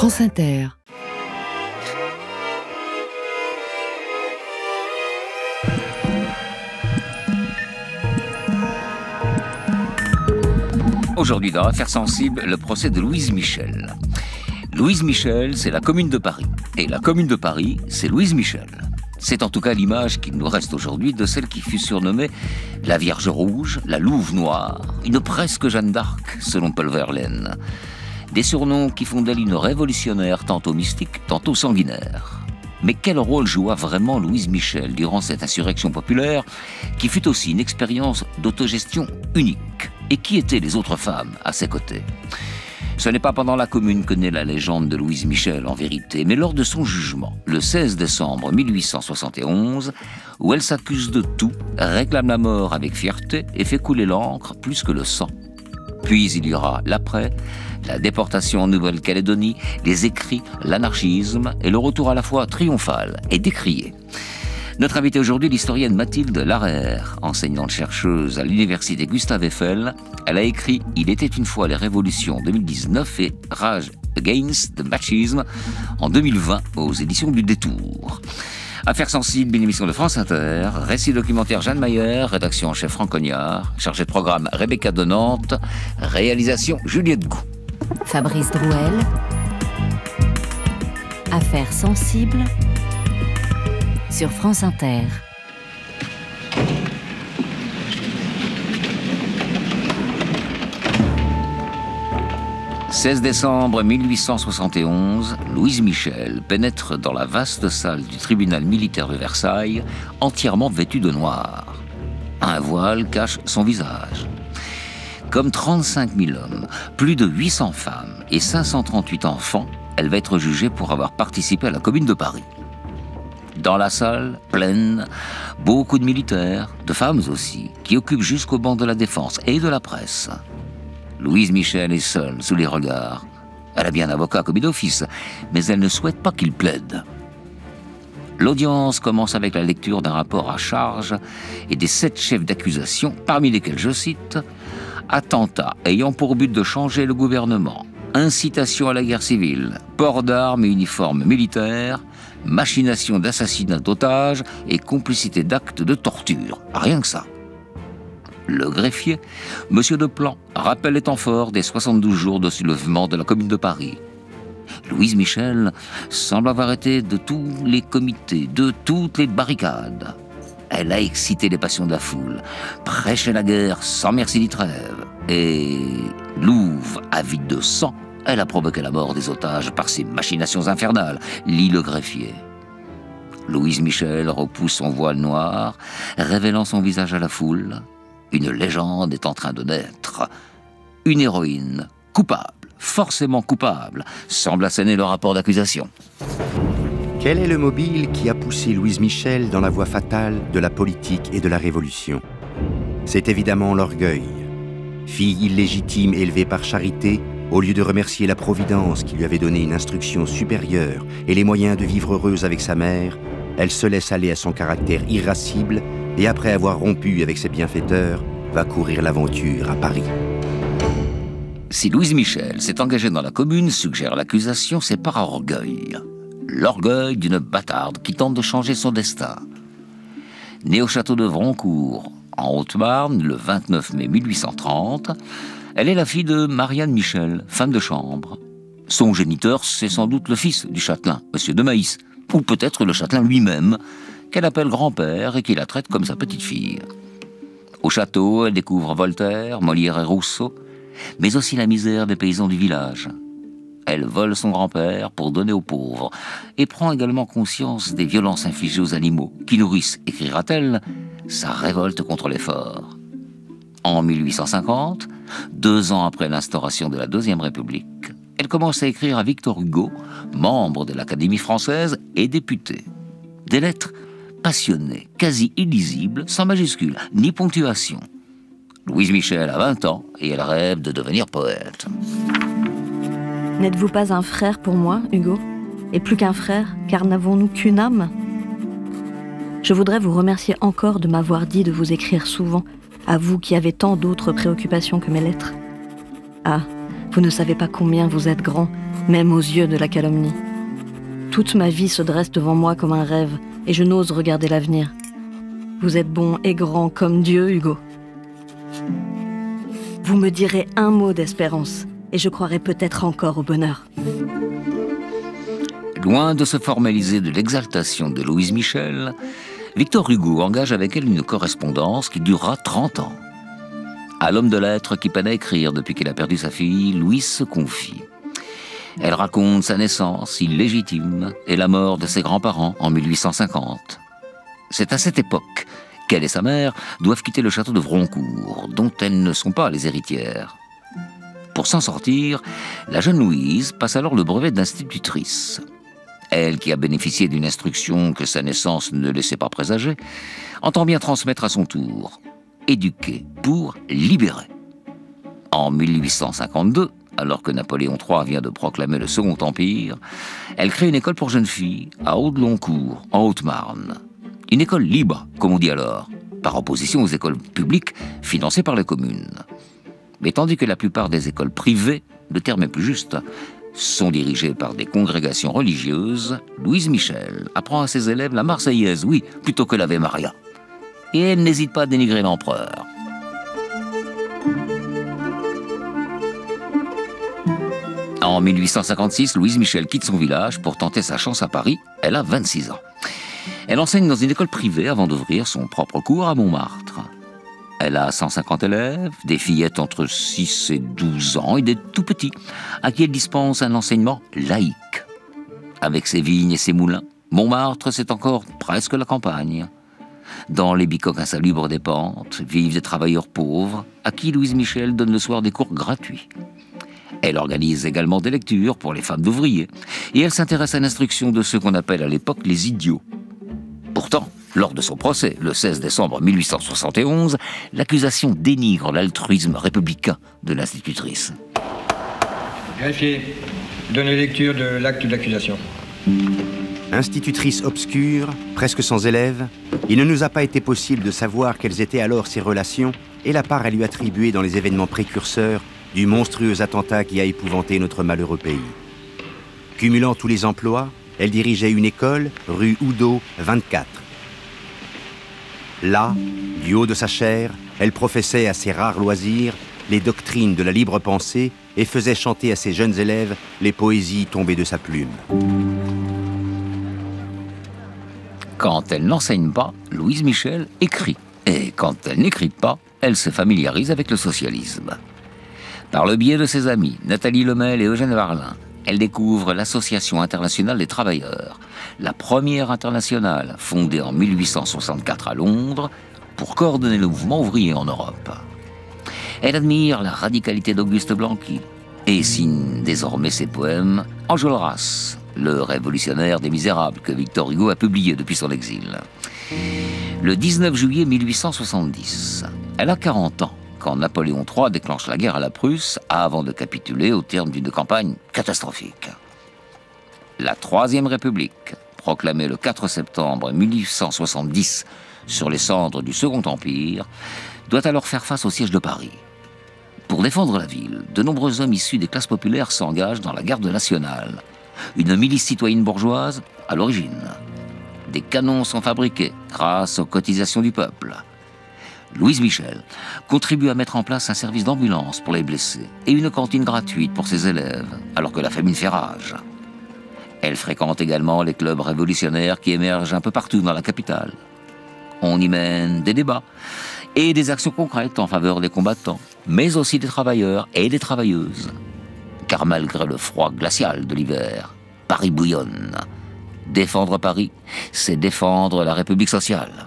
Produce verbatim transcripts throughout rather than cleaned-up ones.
France Inter. Aujourd'hui dans Affaires sensibles, le procès de Louise Michel. Louise Michel, c'est la Commune de Paris. Et la Commune de Paris, c'est Louise Michel. C'est en tout cas l'image qui nous reste aujourd'hui de celle qui fut surnommée la Vierge Rouge, la Louve Noire, une presque Jeanne d'Arc, selon Paul Verlaine. Des surnoms qui font d'elle une révolutionnaire tantôt mystique, tantôt sanguinaire. Mais quel rôle joua vraiment Louise Michel durant cette insurrection populaire qui fut aussi une expérience d'autogestion unique? Et qui étaient les autres femmes à ses côtés? Ce n'est pas pendant la Commune que naît la légende de Louise Michel en vérité, mais lors de son jugement, le seize décembre mille huit cent soixante et onze, où elle s'accuse de tout, réclame la mort avec fierté et fait couler l'encre plus que le sang. Puis il y aura l'après, la déportation en Nouvelle-Calédonie, les écrits, l'anarchisme et le retour à la fois triomphal et décrié. Notre invitée aujourd'hui, l'historienne Mathilde Larère, enseignante-chercheuse à l'université Gustave Eiffel. Elle a écrit « Il était une fois les révolutions » en deux mille dix-neuf et « Rage Against the Machisme » en deux mille vingt aux éditions du Détour. Affaires sensibles, une émission de France Inter, récit documentaire Jeanne Mayer, rédaction en chef Franck Cognard, chargé de programme Rebecca de Nantes, réalisation Juliette Gou. Fabrice Drouel. Affaires sensibles sur France Inter. seize décembre mille huit cent soixante et onze, Louise Michel pénètre dans la vaste salle du tribunal militaire de Versailles, entièrement vêtue de noir. Un voile cache son visage. Comme trente-cinq mille hommes, plus de huit cents femmes et cinq cent trente-huit enfants, elle va être jugée pour avoir participé à la Commune de Paris. Dans la salle, pleine, beaucoup de militaires, de femmes aussi, qui occupent jusqu'au banc de la défense et de la presse. Louise Michel est seule sous les regards. Elle a bien un avocat commis d'office, mais elle ne souhaite pas qu'il plaide. L'audience commence avec la lecture d'un rapport à charge et des sept chefs d'accusation, parmi lesquels, je cite, « attentat ayant pour but de changer le gouvernement, incitation à la guerre civile, port d'armes et uniforme militaire, machination d'assassinat d'otages et complicité d'actes de torture. » Rien que ça. Le greffier, Monsieur Deplan, rappelle les temps forts des soixante-douze jours de soulèvement de la Commune de Paris. Louise Michel semble avoir été de tous les comités, de toutes les barricades. Elle a excité les passions de la foule, prêché la guerre sans merci ni trêve. Et louve, avide de sang, elle a provoqué la mort des otages par ses machinations infernales, lit le greffier. Louise Michel repousse son voile noir, révélant son visage à la foule. Une légende est en train de naître. Une héroïne, coupable, forcément coupable, semble asséner le rapport d'accusation. Quel est le mobile qui a poussé Louise Michel dans la voie fatale de la politique et de la révolution? C'est évidemment l'orgueil. Fille illégitime élevée par charité, au lieu de remercier la Providence qui lui avait donné une instruction supérieure et les moyens de vivre heureuse avec sa mère, elle se laisse aller à son caractère irascible et après avoir rompu avec ses bienfaiteurs, va courir l'aventure à Paris. Si Louise Michel s'est engagée dans la Commune, suggère l'accusation, c'est par orgueil. L'orgueil d'une bâtarde qui tente de changer son destin. Née au château de Vroncourt, en Haute-Marne, le vingt-neuf mai mille huit cent trente, elle est la fille de Marianne Michel, femme de chambre. Son géniteur, c'est sans doute le fils du châtelain, Monsieur de Maïs, ou peut-être le châtelain lui-même, qu'elle appelle grand-père et qui la traite comme sa petite-fille. Au château, elle découvre Voltaire, Molière et Rousseau, mais aussi la misère des paysans du village. Elle vole son grand-père pour donner aux pauvres et prend également conscience des violences infligées aux animaux qui nourrissent, écrira-t-elle, sa révolte contre l'effort. En mille huit cent cinquante, deux ans après l'instauration de la Deuxième République, elle commence à écrire à Victor Hugo, membre de l'Académie française et député. Des lettres passionnées, quasi illisibles, sans majuscules, ni ponctuation. Louise Michel a vingt ans et elle rêve de devenir poète. N'êtes-vous pas un frère pour moi, Hugo? Et plus qu'un frère, car n'avons-nous qu'une âme? Je voudrais vous remercier encore de m'avoir dit de vous écrire souvent, à vous qui avez tant d'autres préoccupations que mes lettres. Ah, Vous ne savez pas combien vous êtes grand, même aux yeux de la calomnie. Toute ma vie se dresse devant moi comme un rêve, et je n'ose regarder l'avenir. Vous êtes bon et grand comme Dieu, Hugo. Vous me direz un mot d'espérance, et je croirai peut-être encore au bonheur. Loin de se formaliser de l'exaltation de Louise Michel, Victor Hugo engage avec elle une correspondance qui durera trente ans. À l'homme de lettres qui peine à écrire depuis qu'il a perdu sa fille, Louise se confie. Elle raconte sa naissance illégitime et la mort de ses grands-parents en mille huit cent cinquante. C'est à cette époque qu'elle et sa mère doivent quitter le château de Vroncourt, dont elles ne sont pas les héritières. Pour s'en sortir, la jeune Louise passe alors le brevet d'institutrice. Elle, qui a bénéficié d'une instruction que sa naissance ne laissait pas présager, entend bien transmettre à son tour. Éduquer pour libérer. En mille huit cent cinquante-deux, alors que Napoléon trois vient de proclamer le Second Empire, elle crée une école pour jeunes filles à Audeloncourt, en Haute-Marne. Une école libre, comme on dit alors, par opposition aux écoles publiques financées par les communes. Mais tandis que la plupart des écoles privées, le terme est plus juste, sont dirigées par des congrégations religieuses, Louise Michel apprend à ses élèves la Marseillaise, oui, plutôt que l'Ave Maria. Et elle n'hésite pas à dénigrer l'empereur. En mille huit cent cinquante-six, Louise Michel quitte son village pour tenter sa chance à Paris. Elle a vingt-six ans. Elle enseigne dans une école privée avant d'ouvrir son propre cours à Montmartre. Elle a cent cinquante élèves, des fillettes entre six et douze ans et des tout-petits, à qui elle dispense un enseignement laïque. Avec ses vignes et ses moulins, Montmartre, c'est encore presque la campagne. Dans les bicoques insalubres des pentes, vivent des travailleurs pauvres, à qui Louise Michel donne le soir des cours gratuits. Elle organise également des lectures pour les femmes d'ouvriers, et elle s'intéresse à l'instruction de ceux qu'on appelle à l'époque les idiots. Pourtant, lors de son procès, le seize décembre mille huit cent soixante et onze, l'accusation dénigre l'altruisme républicain de l'institutrice. Greffier, donnez lecture de l'acte d'accusation. Institutrice obscure, presque sans élèves, il ne nous a pas été possible de savoir quelles étaient alors ses relations et la part à lui attribuer dans les événements précurseurs du monstrueux attentat qui a épouvanté notre malheureux pays. Cumulant tous les emplois, elle dirigeait une école, rue Oudot, vingt-quatre. Là, du haut de sa chaire, elle professait à ses rares loisirs les doctrines de la libre pensée et faisait chanter à ses jeunes élèves les poésies tombées de sa plume. Quand elle n'enseigne pas, Louise Michel écrit. Et quand elle n'écrit pas, elle se familiarise avec le socialisme. Par le biais de ses amis, Nathalie Lemel et Eugène Varlin, elle découvre l'Association internationale des travailleurs, la première internationale fondée en mille huit cent soixante-quatre à Londres pour coordonner le mouvement ouvrier en Europe. Elle admire la radicalité d'Auguste Blanqui et signe désormais ses poèmes Enjolras, le révolutionnaire des Misérables que Victor Hugo a publié depuis son exil. Le dix-neuf juillet mille huit cent soixante-dix, elle a quarante ans quand Napoléon trois déclenche la guerre à la Prusse avant de capituler au terme d'une campagne catastrophique. La Troisième République, proclamée le quatre septembre mille huit cent soixante-dix sur les cendres du Second Empire, doit alors faire face au siège de Paris. Pour défendre la ville, de nombreux hommes issus des classes populaires s'engagent dans la garde nationale, une milice citoyenne bourgeoise à l'origine. Des canons sont fabriqués grâce aux cotisations du peuple. Louise Michel contribue à mettre en place un service d'ambulance pour les blessés et une cantine gratuite pour ses élèves, alors que la famine fait rage. Elle fréquente également les clubs révolutionnaires qui émergent un peu partout dans la capitale. On y mène des débats et des actions concrètes en faveur des combattants, mais aussi des travailleurs et des travailleuses. Car malgré le froid glacial de l'hiver, Paris bouillonne. Défendre Paris, c'est défendre la République sociale.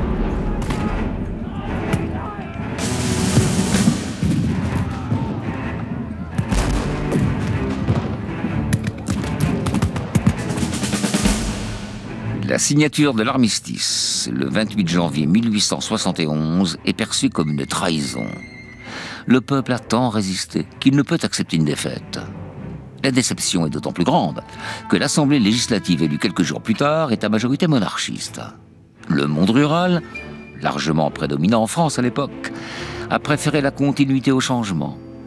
La signature de l'armistice, le vingt-huit janvier mille huit cent soixante et onze, est perçue comme une trahison. Le peuple a tant résisté qu'il ne peut accepter une défaite. La déception est d'autant plus grande que l'Assemblée législative élue quelques jours plus tard est à majorité monarchiste. Le monde rural, largement prédominant en France à l'époque, a préféré la continuité au changement.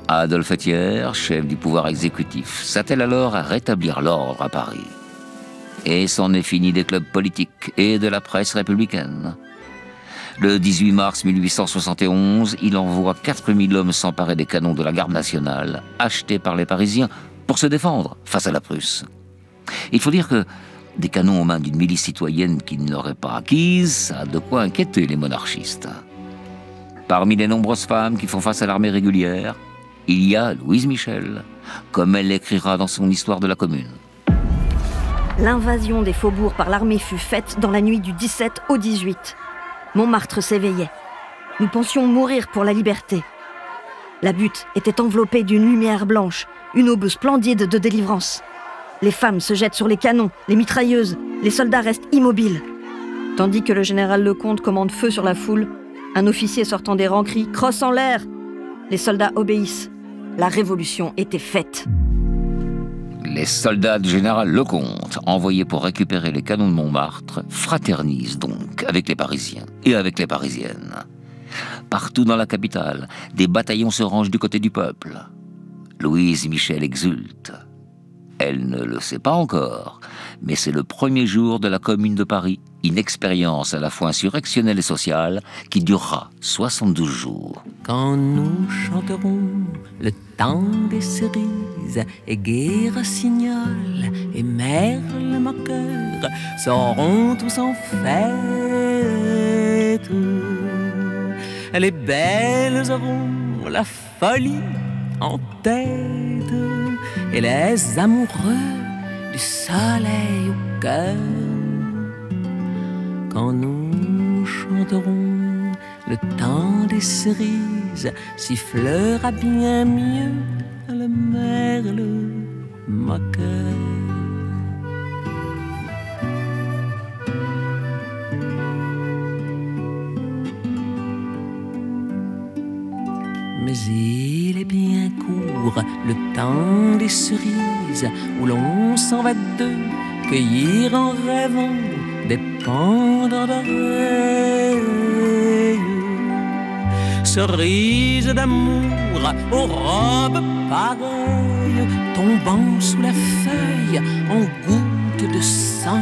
Adolphe Thiers, chef du pouvoir exécutif, s'attelle alors à rétablir l'ordre à Paris. Et c'en est fini des clubs politiques et de la presse républicaine. Le dix-huit mars mille huit cent soixante et onze, il envoie quatre mille hommes s'emparer des canons de la garde nationale, achetés par les Parisiens, pour se défendre face à la Prusse. Il faut dire que des canons aux mains d'une milice citoyenne qui ne l'aurait pas acquise, ça a de quoi inquiéter les monarchistes. Parmi les nombreuses femmes qui font face à l'armée régulière, il y a Louise Michel, comme elle l'écrira dans son Histoire de la Commune. L'invasion des faubourgs par l'armée fut faite dans la nuit du dix-sept au dix-huit. Montmartre s'éveillait. Nous pensions mourir pour la liberté. La butte était enveloppée d'une lumière blanche, une aube splendide de délivrance. Les femmes se jettent sur les canons, les mitrailleuses, les soldats restent immobiles. Tandis que le général Lecomte commande feu sur la foule, un officier sortant des rangs crie « Crosse en l'air !» Les soldats obéissent. La révolution était faite. Les soldats du général Lecomte, envoyés pour récupérer les canons de Montmartre, fraternisent donc avec les Parisiens et avec les Parisiennes. Partout dans la capitale, des bataillons se rangent du côté du peuple. Louise Michel exulte. Elle ne le sait pas encore, mais c'est le premier jour de la Commune de Paris, une expérience à la fois insurrectionnelle et sociale qui durera soixante-douze jours. Quand nous chanterons le temps des cerises et gai rossignol et merle moqueur seront tous en fête. Les belles auront la folie en tête et les amoureux du soleil au cœur. Quand nous chanterons le temps des cerises, sifflera bien mieux le merle moqueur. Mais il est bien court le temps des cerises où l'on s'en va deux cueillir en rêvant des pendants d'oreilles. Cerises d'amour aux robes pareilles tombant sous la feuille en gouttes de sang.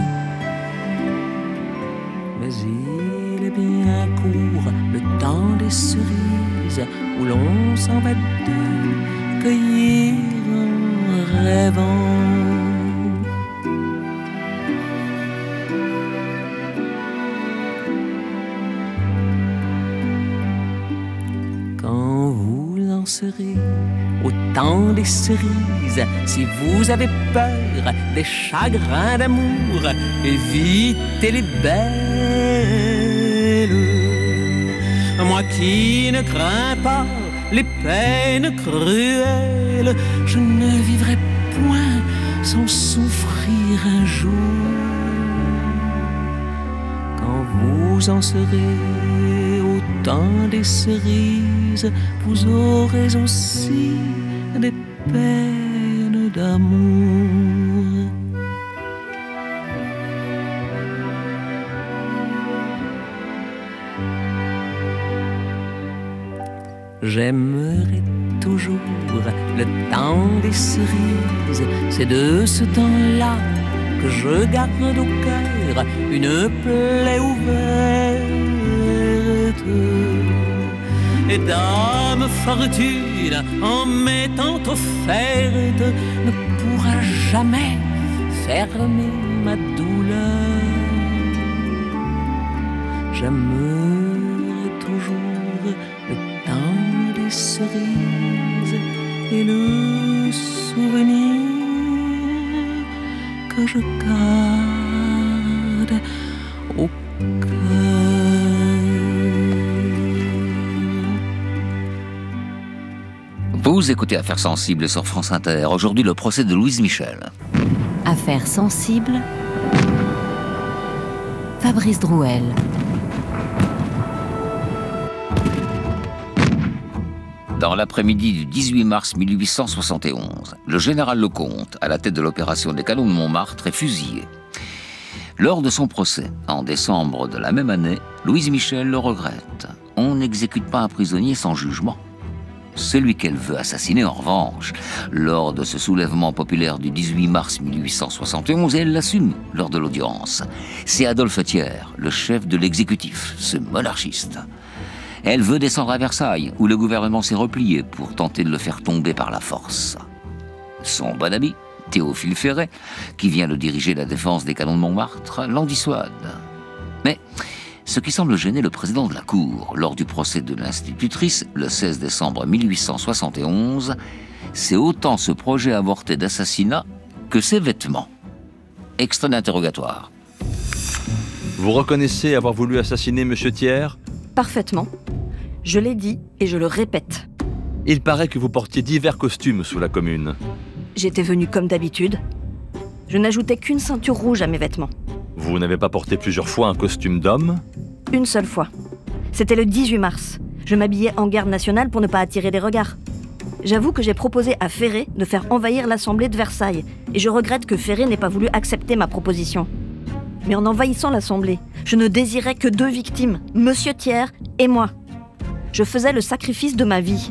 Mais il est bien court le temps des cerises où l'on s'en va deux cueillir en rêvant. Quand vous en serez au temps des cerises, si vous avez peur des chagrins d'amour, évitez les belles. Moi qui ne crains pas les peines cruelles, je ne vivrai point sans souffrir un jour. Quand vous en serez au temps des cerises, vous aurez aussi des peines d'amour. J'aimerai toujours le temps des cerises. C'est de ce temps-là que je garde au cœur une plaie ouverte. Et dame fortune, en m'étant offerte, ne pourra jamais fermer ma douleur. J'aimerai toujours le temps des cerises et le souvenir que je garde au cœur. Vous écoutez Affaires sensibles sur France Inter. Aujourd'hui, le procès de Louise Michel. Affaires sensibles. Fabrice Drouel. Dans l'après-midi du dix-huit mars mille huit cent soixante et onze, le général Lecomte, à la tête de l'opération des canons de Montmartre, est fusillé. Lors de son procès, en décembre de la même année, Louise Michel le regrette. On n'exécute pas un prisonnier sans jugement. Celui qu'elle veut assassiner, en revanche, lors de ce soulèvement populaire du dix-huit mars mille huit cent soixante et onze, et elle l'assume lors de l'audience. C'est Adolphe Thiers, le chef de l'exécutif, ce monarchiste. Elle veut descendre à Versailles, où le gouvernement s'est replié pour tenter de le faire tomber par la force. Son bon ami, Théophile Ferret, qui vient de diriger la défense des canons de Montmartre, l'en dissuade. Mais ce qui semble gêner le président de la Cour lors du procès de l'institutrice, le seize décembre mille huit cent soixante et onze, c'est autant ce projet avorté d'assassinat que ses vêtements. Extrait d'interrogatoire. Vous reconnaissez avoir voulu assassiner M. Thiers ? Parfaitement. Je l'ai dit et je le répète. Il paraît que vous portiez divers costumes sous la Commune. J'étais venue comme d'habitude. Je n'ajoutais qu'une ceinture rouge à mes vêtements. Vous n'avez pas porté plusieurs fois un costume d'homme ? Une seule fois. C'était le dix-huit mars. Je m'habillais en garde nationale pour ne pas attirer des regards. J'avoue que j'ai proposé à Ferré de faire envahir l'Assemblée de Versailles, et je regrette que Ferré n'ait pas voulu accepter ma proposition. Mais en envahissant l'Assemblée, je ne désirais que deux victimes, Monsieur Thiers et moi. Je faisais le sacrifice de ma vie.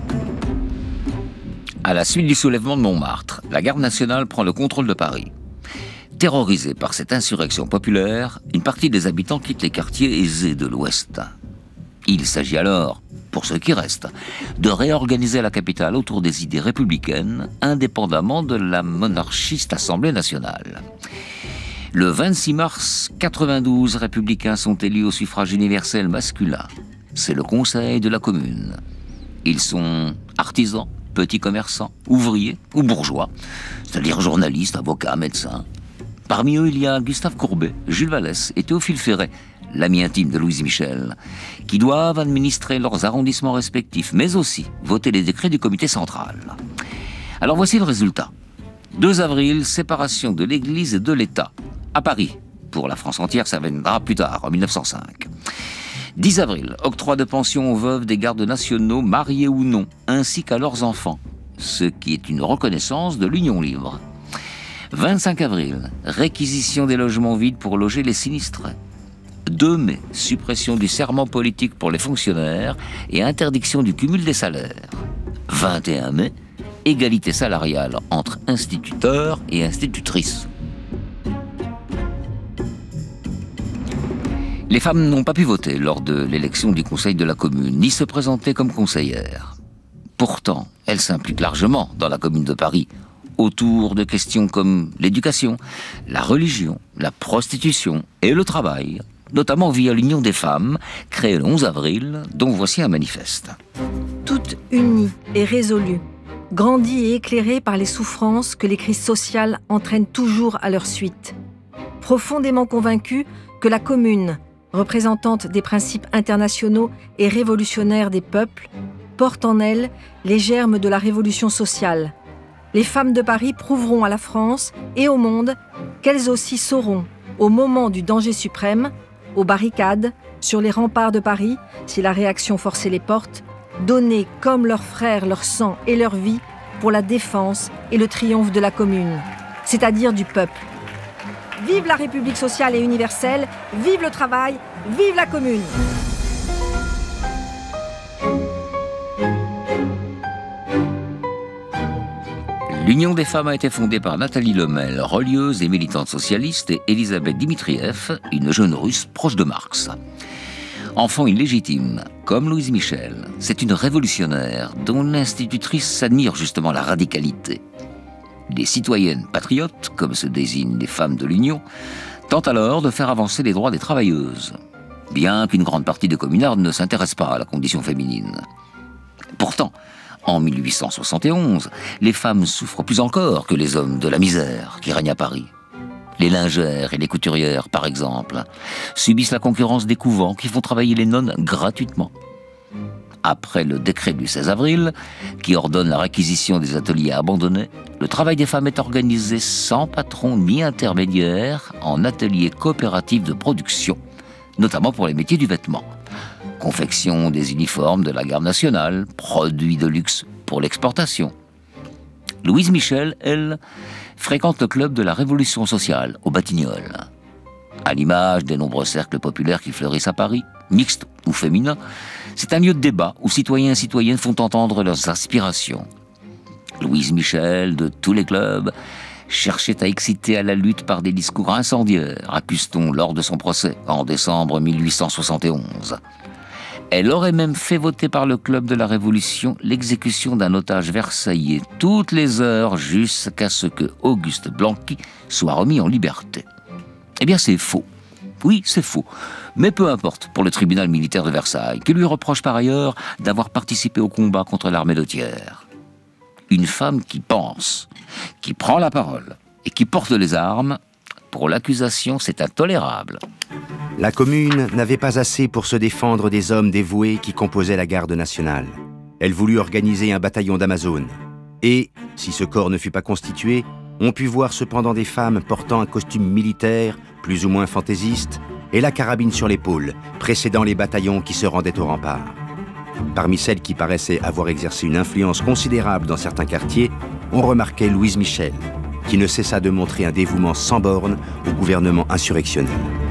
À la suite du soulèvement de Montmartre, la garde nationale prend le contrôle de Paris. Terrorisée par cette insurrection populaire, une partie des habitants quitte les quartiers aisés de l'Ouest. Il s'agit alors, pour ceux qui restent, de réorganiser la capitale autour des idées républicaines, indépendamment de la monarchiste Assemblée nationale. Le vingt-six mars quatre-vingt-douze, républicains sont élus au suffrage universel masculin. C'est le conseil de la commune. Ils sont artisans, petits commerçants, ouvriers ou bourgeois, c'est-à-dire journalistes, avocats, médecins. Parmi eux, il y a Gustave Courbet, Jules Vallès et Théophile Ferret, l'ami intime de Louise Michel, qui doivent administrer leurs arrondissements respectifs, mais aussi voter les décrets du comité central. Alors voici le résultat. deux avril, séparation de l'Église et de l'État, à Paris. Pour la France entière, ça viendra plus tard, en mille neuf cent cinq. dix avril, octroi de pension aux veuves des gardes nationaux, mariés ou non, ainsi qu'à leurs enfants, ce qui est une reconnaissance de l'union libre. vingt-cinq avril, réquisition des logements vides pour loger les sinistrés. deux mai, suppression du serment politique pour les fonctionnaires et interdiction du cumul des salaires. vingt et un mai, égalité salariale entre instituteurs et institutrices. Les femmes n'ont pas pu voter lors de l'élection du conseil de la commune, ni se présenter comme conseillères. Pourtant, elles s'impliquent largement dans la commune de Paris, autour de questions comme l'éducation, la religion, la prostitution et le travail, notamment via l'Union des femmes, créée le onze avril, dont voici un manifeste. Toutes unies et résolues, grandies et éclairées par les souffrances que les crises sociales entraînent toujours à leur suite. Profondément convaincues que la commune, représentante des principes internationaux et révolutionnaires des peuples, porte en elle les germes de la révolution sociale. Les femmes de Paris prouveront à la France et au monde qu'elles aussi sauront, au moment du danger suprême, aux barricades, sur les remparts de Paris, si la réaction forçait les portes, donner comme leurs frères leur sang et leur vie pour la défense et le triomphe de la commune, c'est-à-dire du peuple. Vive la République sociale et universelle, vive le travail, vive la commune! L'Union des femmes a été fondée par Nathalie Lemel, relieuse et militante socialiste, et Elisabeth Dimitrieff, une jeune russe proche de Marx. Enfant illégitime, comme Louise Michel, c'est une révolutionnaire dont l'institutrice s'admire justement la radicalité. Les citoyennes patriotes, comme se désignent les femmes de l'Union, tentent alors de faire avancer les droits des travailleuses, bien qu'une grande partie des communards ne s'intéresse pas à la condition féminine. Pourtant, en mille huit cent soixante et onze, les femmes souffrent plus encore que les hommes de la misère qui règne à Paris. Les lingères et les couturières, par exemple, subissent la concurrence des couvents qui font travailler les nonnes gratuitement. Après le décret du seize avril, qui ordonne la réquisition des ateliers abandonnés, le travail des femmes est organisé sans patron ni intermédiaire en ateliers coopératifs de production, notamment pour les métiers du vêtement. Confection des uniformes de la garde nationale, produits de luxe pour l'exportation. Louise Michel, elle, fréquente le club de la Révolution sociale au Batignolles. À l'image des nombreux cercles populaires qui fleurissent à Paris, mixtes ou féminins, c'est un lieu de débat où citoyens et citoyennes font entendre leurs aspirations. Louise Michel, de tous les clubs, cherchait à exciter à la lutte par des discours incendiaires, accuse-t-on lors de son procès en décembre mille huit cent soixante et onze. Elle aurait même fait voter par le Club de la Révolution l'exécution d'un otage versaillais toutes les heures jusqu'à ce que Auguste Blanqui soit remis en liberté. Eh bien, c'est faux. Oui, c'est faux. Mais peu importe pour le tribunal militaire de Versailles, qui lui reproche par ailleurs d'avoir participé au combat contre l'armée de Thiers. Une femme qui pense, qui prend la parole et qui porte les armes, pour l'accusation, c'est intolérable. La commune n'avait pas assez pour se défendre des hommes dévoués qui composaient la garde nationale. Elle voulut organiser un bataillon d'Amazones. Et, si ce corps ne fut pas constitué, on put voir cependant des femmes portant un costume militaire, plus ou moins fantaisiste, et la carabine sur l'épaule, précédant les bataillons qui se rendaient au rempart. Parmi celles qui paraissaient avoir exercé une influence considérable dans certains quartiers, on remarquait Louise Michel, qui ne cessa de montrer un dévouement sans bornes au gouvernement insurrectionnel.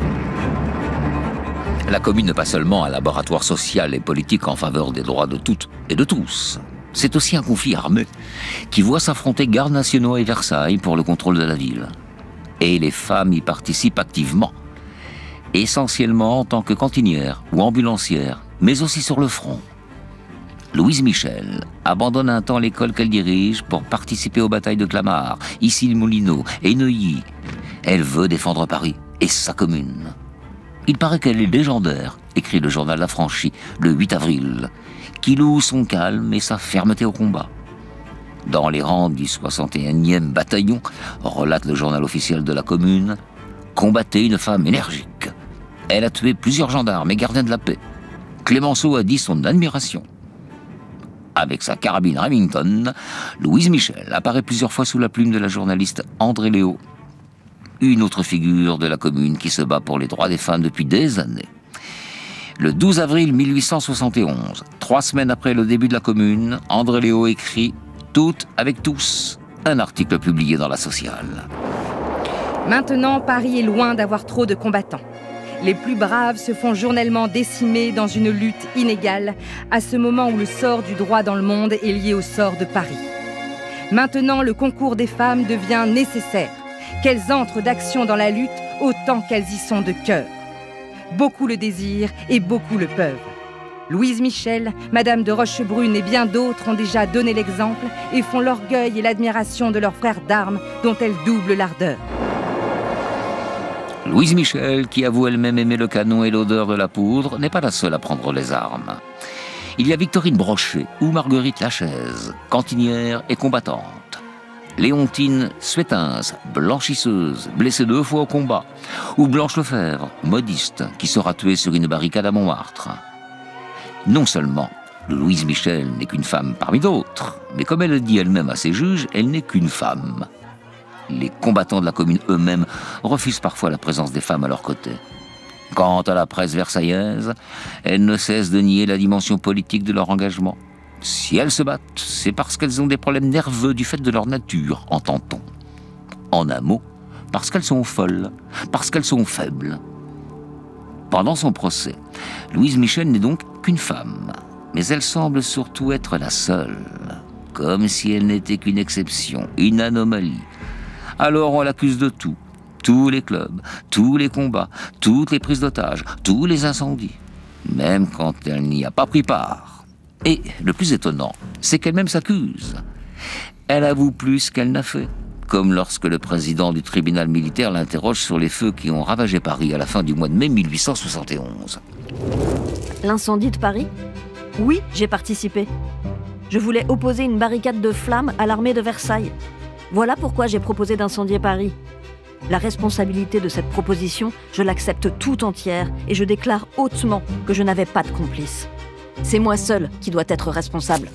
La commune n'est pas seulement un laboratoire social et politique en faveur des droits de toutes et de tous. C'est aussi un conflit armé qui voit s'affronter gardes nationaux et Versailles pour le contrôle de la ville. Et les femmes y participent activement, essentiellement en tant que cantinières ou ambulancières, mais aussi sur le front. Louise Michel abandonne un temps l'école qu'elle dirige pour participer aux batailles de Clamart, Issy-les-Moulineaux et Neuilly. Elle veut défendre Paris et sa commune. Il paraît qu'elle est légendaire, écrit le journal L'Affranchi, le huit avril, qui loue son calme et sa fermeté au combat. Dans les rangs du soixante et unième bataillon, relate le journal officiel de la commune, combattait une femme énergique. Elle a tué plusieurs gendarmes et gardiens de la paix. Clémenceau a dit son admiration. Avec sa carabine Remington, Louise Michel apparaît plusieurs fois sous la plume de la journaliste André Léo, une autre figure de la commune qui se bat pour les droits des femmes depuis des années. Le douze avril mille huit cent soixante et onze, trois semaines après le début de la commune, André Léo écrit « Toutes avec tous », un article publié dans La Sociale. Maintenant, Paris est loin d'avoir trop de combattants. Les plus braves se font journellement décimer dans une lutte inégale à ce moment où le sort du droit dans le monde est lié au sort de Paris. Maintenant, le concours des femmes devient nécessaire, qu'elles entrent d'action dans la lutte autant qu'elles y sont de cœur. Beaucoup le désirent et beaucoup le peuvent. Louise Michel, Madame de Rochebrune et bien d'autres ont déjà donné l'exemple et font l'orgueil et l'admiration de leurs frères d'armes dont elles doublent l'ardeur. Louise Michel, qui avoue elle-même aimer le canon et l'odeur de la poudre, n'est pas la seule à prendre les armes. Il y a Victorine Brochet ou Marguerite Lachaise, cantinière et combattante. Léontine Suétens, blanchisseuse, blessée deux fois au combat. Ou Blanche Lefebvre, modiste, qui sera tuée sur une barricade à Montmartre. Non seulement Louise Michel n'est qu'une femme parmi d'autres, mais comme elle le dit elle-même à ses juges, elle n'est qu'une femme. Les combattants de la commune eux-mêmes refusent parfois la présence des femmes à leur côté. Quant à la presse versaillaise, elle ne cesse de nier la dimension politique de leur engagement. Si elles se battent, c'est parce qu'elles ont des problèmes nerveux du fait de leur nature, entend-on. En un mot, parce qu'elles sont folles, parce qu'elles sont faibles. Pendant son procès, Louise Michel n'est donc qu'une femme, mais elle semble surtout être la seule, comme si elle n'était qu'une exception, une anomalie. Alors on l'accuse de tout, tous les clubs, tous les combats, toutes les prises d'otages, tous les incendies, même quand elle n'y a pas pris part. Et le plus étonnant, c'est qu'elle-même s'accuse. Elle avoue plus qu'elle n'a fait, comme lorsque le président du tribunal militaire l'interroge sur les feux qui ont ravagé Paris à la fin du mois de mai mille huit cent soixante et onze. L'incendie de Paris ? Oui, j'ai participé. Je voulais opposer une barricade de flammes à l'armée de Versailles. Voilà pourquoi j'ai proposé d'incendier Paris. La responsabilité de cette proposition, je l'accepte tout entière et je déclare hautement que je n'avais pas de complice. C'est moi seul qui dois être responsable.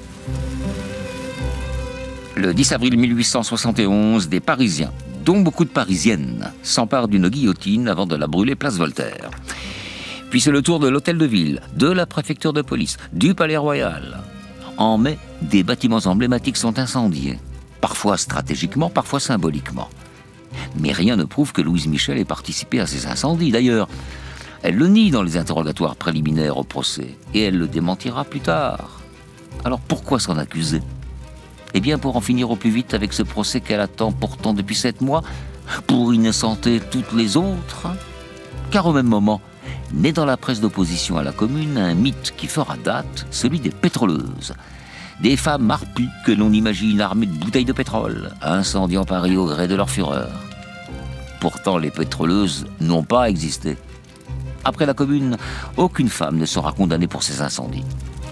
Le dix avril mille huit cent soixante et onze, des Parisiens, dont beaucoup de Parisiennes, s'emparent d'une guillotine avant de la brûler place Voltaire. Puis c'est le tour de l'hôtel de ville, de la préfecture de police, du palais royal. En mai, des bâtiments emblématiques sont incendiés. Parfois stratégiquement, parfois symboliquement. Mais rien ne prouve que Louise Michel ait participé à ces incendies. D'ailleurs, elle le nie dans les interrogatoires préliminaires au procès, et elle le démentira plus tard. Alors pourquoi s'en accuser ? Eh bien, pour en finir au plus vite avec ce procès qu'elle attend pourtant depuis sept mois, pour innocenter toutes les autres. Car au même moment, naît dans la presse d'opposition à la Commune un mythe qui fera date, celui des pétroleuses. Des femmes harpies que l'on imagine armées de bouteilles de pétrole, incendiant Paris au gré de leur fureur. Pourtant, les pétroleuses n'ont pas existé. Après la Commune, aucune femme ne sera condamnée pour ces incendies.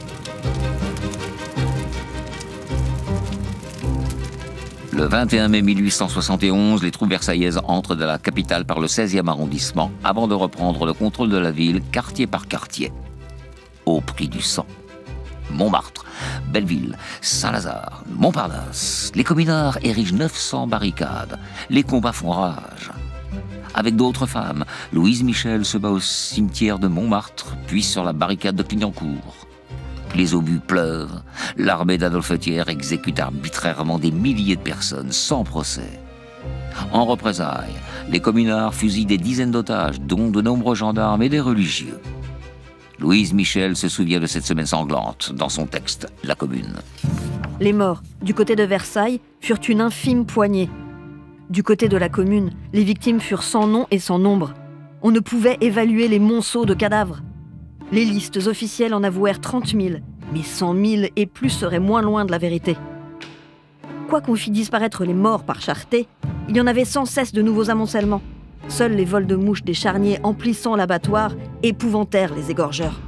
Le vingt et un mai mille huit cent soixante et onze, les troupes versaillaises entrent dans la capitale par le seizième arrondissement avant de reprendre le contrôle de la ville quartier par quartier. Au prix du sang. Montmartre, Belleville, Saint-Lazare, Montparnasse, les communards érigent neuf cents barricades. Les combats font rage. Avec d'autres femmes, Louise Michel se bat au cimetière de Montmartre, puis sur la barricade de Clignancourt. Les obus pleuvent. L'armée d'Adolphe Thiers exécute arbitrairement des milliers de personnes sans procès. En représailles, les communards fusillent des dizaines d'otages, dont de nombreux gendarmes et des religieux. Louise Michel se souvient de cette semaine sanglante dans son texte « La Commune ». Les morts, du côté de Versailles, furent une infime poignée. Du côté de la Commune, les victimes furent sans nom et sans nombre. On ne pouvait évaluer les monceaux de cadavres. Les listes officielles en avouèrent trente mille, mais cent mille et plus seraient moins loin de la vérité. Quoi qu'on fît disparaître les morts par charretée, il y en avait sans cesse de nouveaux amoncellements. Seuls les vols de mouches des charniers emplissant l'abattoir épouvantèrent les égorgeurs.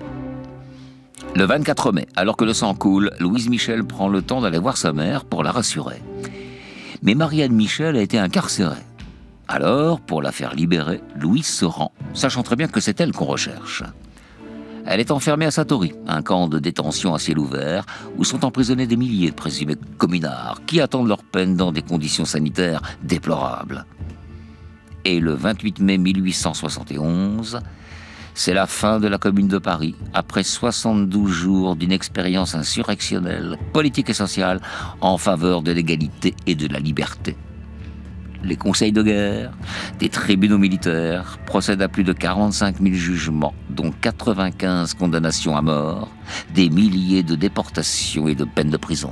Le vingt-quatre mai, alors que le sang coule, Louise Michel prend le temps d'aller voir sa mère pour la rassurer. Mais Marianne Michel a été incarcérée. Alors, pour la faire libérer, Louise se rend, sachant très bien que c'est elle qu'on recherche. Elle est enfermée à Satory, un camp de détention à ciel ouvert, où sont emprisonnés des milliers de présumés communards qui attendent leur peine dans des conditions sanitaires déplorables. Et le vingt-huit mai mille huit cent soixante et onze, c'est la fin de la Commune de Paris, après soixante-douze jours d'une expérience insurrectionnelle, politique et sociale, en faveur de l'égalité et de la liberté. Les conseils de guerre, des tribunaux militaires procèdent à plus de quarante-cinq mille jugements, dont quatre-vingt-quinze condamnations à mort, des milliers de déportations et de peines de prison.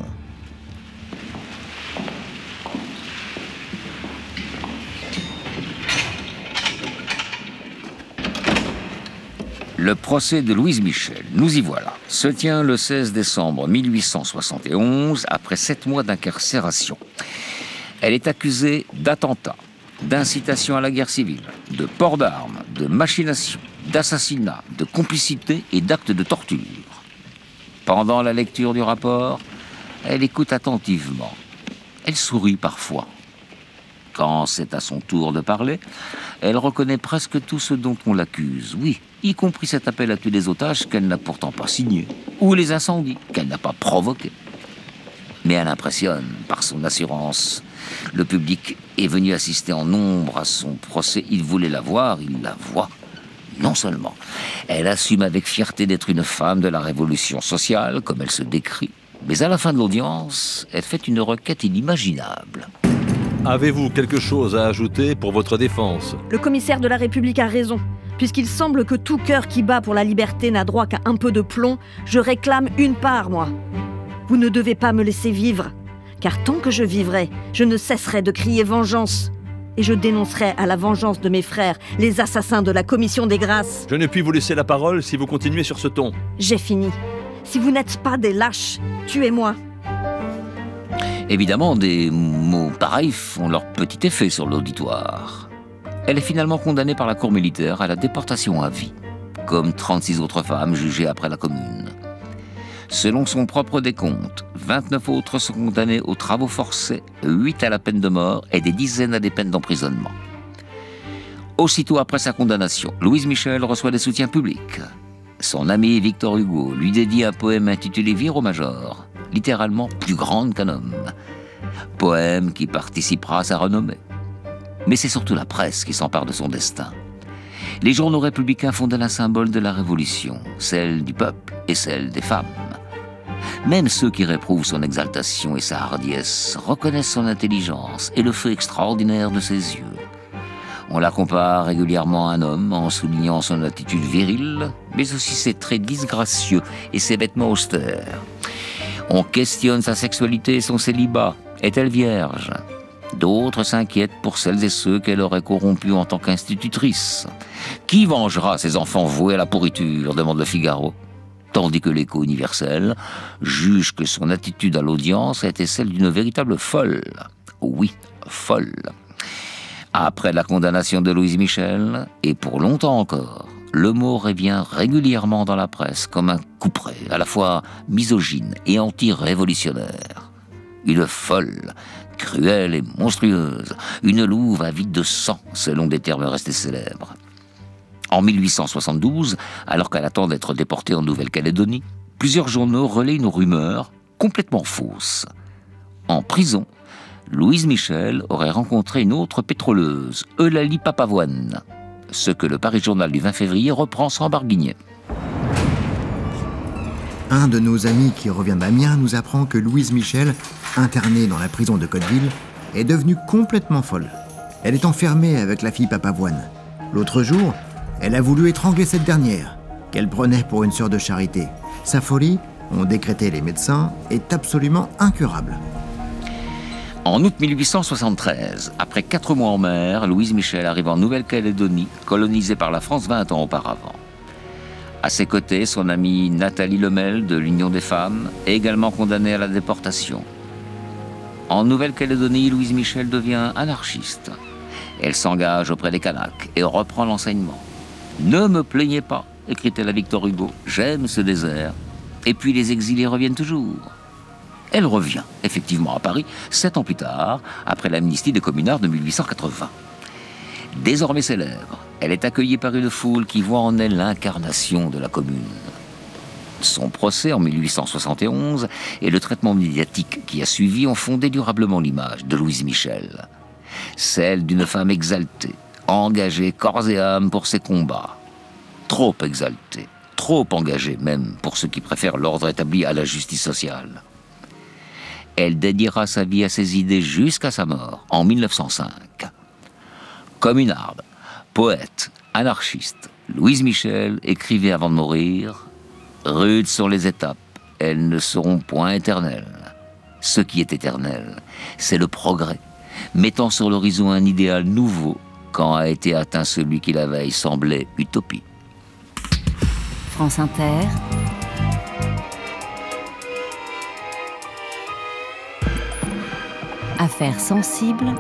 Le procès de Louise Michel, nous y voilà, se tient le seize décembre mille huit cent soixante et onze, après sept mois d'incarcération. Elle est accusée d'attentat, d'incitation à la guerre civile, de port d'armes, de machination, d'assassinat, de complicité et d'actes de torture. Pendant la lecture du rapport, elle écoute attentivement. Elle sourit parfois. Quand c'est à son tour de parler, elle reconnaît presque tout ce dont on l'accuse, oui, y compris cet appel à tuer des otages qu'elle n'a pourtant pas signé, ou les incendies qu'elle n'a pas provoqués. Mais elle impressionne par son assurance. Le public est venu assister en nombre à son procès. Il voulait la voir, il la voit. Non seulement, elle assume avec fierté d'être une femme de la révolution sociale, comme elle se décrit, mais à la fin de l'audience, elle fait une requête inimaginable. Avez-vous quelque chose à ajouter pour votre défense ? Le commissaire de la République a raison. Puisqu'il semble que tout cœur qui bat pour la liberté n'a droit qu'à un peu de plomb, je réclame une part, moi. Vous ne devez pas me laisser vivre, car tant que je vivrai, je ne cesserai de crier vengeance. Et je dénoncerai à la vengeance de mes frères les assassins de la Commission des Grâces. Je ne puis vous laisser la parole si vous continuez sur ce ton. J'ai fini. Si vous n'êtes pas des lâches, tuez-moi. Évidemment, des mots pareils font leur petit effet sur l'auditoire. Elle est finalement condamnée par la cour militaire à la déportation à vie, comme trente-six autres femmes jugées après la Commune. Selon son propre décompte, vingt-neuf autres sont condamnées aux travaux forcés, huit à la peine de mort et des dizaines à des peines d'emprisonnement. Aussitôt après sa condamnation, Louise Michel reçoit des soutiens publics. Son ami Victor Hugo lui dédie un poème intitulé Vire au Major, littéralement plus grande qu'un homme. Poème qui participera à sa renommée. Mais c'est surtout la presse qui s'empare de son destin. Les journaux républicains font d'elle un symbole de la Révolution, celle du peuple et celle des femmes. Même ceux qui réprouvent son exaltation et sa hardiesse reconnaissent son intelligence et le feu extraordinaire de ses yeux. On la compare régulièrement à un homme en soulignant son attitude virile, mais aussi ses traits disgracieux et ses vêtements austères. On questionne sa sexualité et son célibat. Est-elle vierge ? D'autres s'inquiètent pour celles et ceux qu'elle aurait corrompus en tant qu'institutrice. Qui vengera ces enfants voués à la pourriture ? Demande le Figaro. Tandis que l'Écho universel juge que son attitude à l'audience a été celle d'une véritable folle. Oui, folle. Après la condamnation de Louise Michel, et pour longtemps encore, le mot revient régulièrement dans la presse comme un couperet, à la fois misogyne et anti-révolutionnaire. Une folle, cruelle et monstrueuse, une louve avide de sang, selon des termes restés célèbres. En mille huit cent soixante-douze, alors qu'elle attend d'être déportée en Nouvelle-Calédonie, plusieurs journaux relaient une rumeur complètement fausse. En prison, Louise Michel aurait rencontré une autre pétroleuse, Eulalie Papavoine, ce que le Paris Journal du vingt février reprend sans barguigner. Un de nos amis qui revient d'Amiens nous apprend que Louise Michel, internée dans la prison de Cotteville, est devenue complètement folle. Elle est enfermée avec la fille Papavoine. L'autre jour, elle a voulu étrangler cette dernière, qu'elle prenait pour une sœur de charité. Sa folie, ont décrété les médecins, est absolument incurable. En août mille huit cent soixante-treize, après quatre mois en mer, Louise Michel arrive en Nouvelle-Calédonie, colonisée par la France vingt ans auparavant. À ses côtés, son amie Nathalie Lemel de l'Union des femmes, est également condamnée à la déportation. En Nouvelle-Calédonie, Louise Michel devient anarchiste. Elle s'engage auprès des Kanaks et reprend l'enseignement. « Ne me plaignez pas », écrit-elle à Victor Hugo, « j'aime ce désert. Et puis les exilés reviennent toujours. » Elle revient effectivement à Paris, sept ans plus tard, après l'amnistie des communards de mille huit cent quatre-vingts. Désormais célèbre, elle est accueillie par une foule qui voit en elle l'incarnation de la Commune. Son procès en mille huit cent soixante et onze et le traitement médiatique qui a suivi ont fondé durablement l'image de Louise Michel. Celle d'une femme exaltée, engagée corps et âme pour ses combats. Trop exaltée, trop engagée même pour ceux qui préfèrent l'ordre établi à la justice sociale. Elle dédiera sa vie à ses idées jusqu'à sa mort, en mille neuf cent cinq. Communarde, poète, anarchiste, Louise Michel écrivait avant de mourir « Rudes sont les étapes, elles ne seront point éternelles. Ce qui est éternel, c'est le progrès, mettant sur l'horizon un idéal nouveau quand a été atteint celui qui la veille semblait utopie. » France Inter. Affaires sensibles.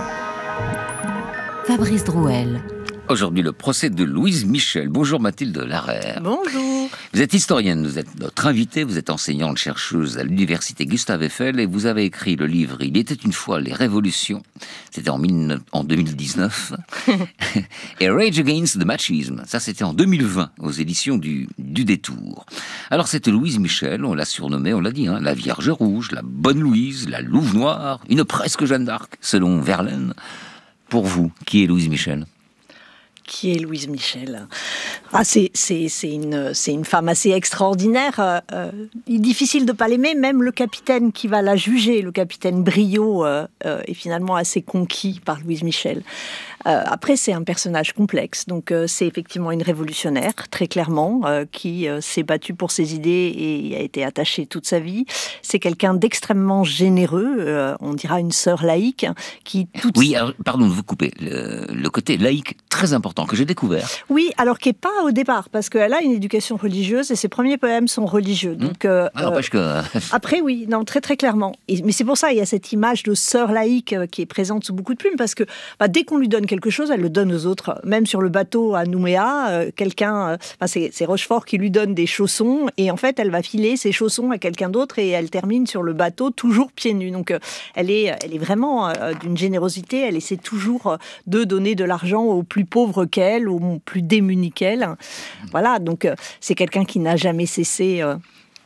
Fabrice Drouel. Aujourd'hui, le procès de Louise Michel. Bonjour Mathilde Larère. Bonjour. Vous êtes historienne, vous êtes notre invitée, vous êtes enseignante chercheuse à l'université Gustave Eiffel et vous avez écrit le livre « Il était une fois les révolutions ». C'était en, en deux mille dix-neuf. Et « Rage Against the Machisme ». Ça, c'était en deux mille vingt, aux éditions du, du Détour. Alors, cette Louise Michel, on l'a surnommée, on l'a dit, hein, la Vierge Rouge, la Bonne Louise, la Louve Noire, une presque Jeanne d'Arc, selon Verlaine. Pour vous, qui est Louise Michel ? Qui est Louise Michel ? Ah, c'est, c'est, c'est, une, c'est une femme assez extraordinaire. Euh, difficile de ne pas l'aimer. Même le capitaine qui va la juger, le capitaine Briot, euh, euh, est finalement assez conquis par Louise Michel. Euh, après, c'est un personnage complexe. Donc, euh, c'est effectivement une révolutionnaire, très clairement, euh, qui euh, s'est battue pour ses idées et a été attachée toute sa vie. C'est quelqu'un d'extrêmement généreux. Euh, on dira une sœur laïque qui... Toute... Oui, alors, pardon de vous couper. Le, le côté laïque, très important, que j'ai découvert. Oui, alors qui n'est pas au départ, parce qu'elle a une éducation religieuse et ses premiers poèmes sont religieux. Donc, euh, ah, n'empêche que... après, oui, non, très très clairement. Et, mais c'est pour ça, il y a cette image de sœur laïque euh, qui est présente sous beaucoup de plumes, parce que bah, dès qu'on lui donne quelque chose, elle le donne aux autres. Même sur le bateau à Nouméa, euh, quelqu'un, euh, enfin, c'est, c'est Rochefort qui lui donne des chaussons, et en fait, elle va filer ses chaussons à quelqu'un d'autre, et elle termine sur le bateau toujours pieds nus. Donc, euh, elle, est, elle est vraiment euh, d'une générosité, elle essaie toujours euh, de donner de l'argent aux plus pauvres qu'elle, aux plus démunis qu'elle. Voilà, donc euh, c'est quelqu'un qui n'a jamais cessé... Euh,